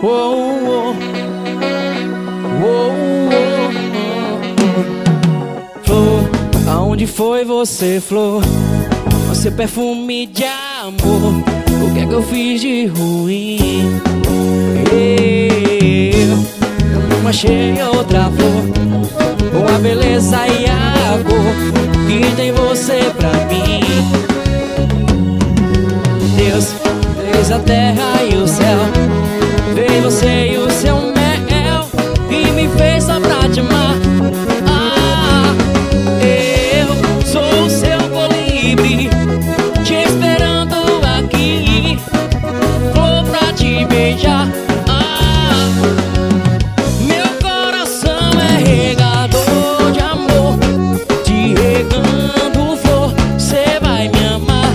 Oh, oh, oh, oh. Flor, aonde foi você, flor? Você perfume de amor. O que é que eu fiz de ruim? Eu não achei outra flor com a beleza e a cor que tem você pra mim. Deus fez a terra e o céu, fez você e o seu mel e me fez só pra te amar. Eu sou o seu colibri, te esperando aqui, flor pra te beijar. Meu coração é regador de amor, te regando flor, cê vai me amar.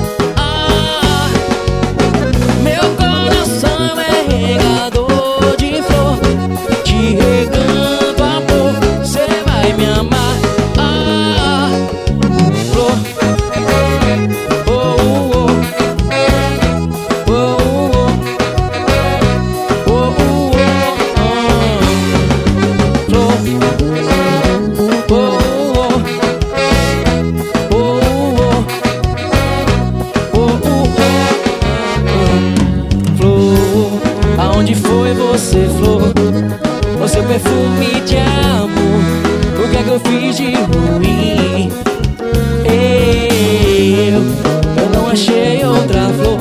Meu coração é regador de flor, te regando amor, cê vai me amar. Flor, oh, oh, oh, oh, oh, oh, oh, flor, oh, oh, oh, flor, aonde foi você, flor? Você perfume de amor. O que é que eu fiz de ruim? Eu não achei outra flor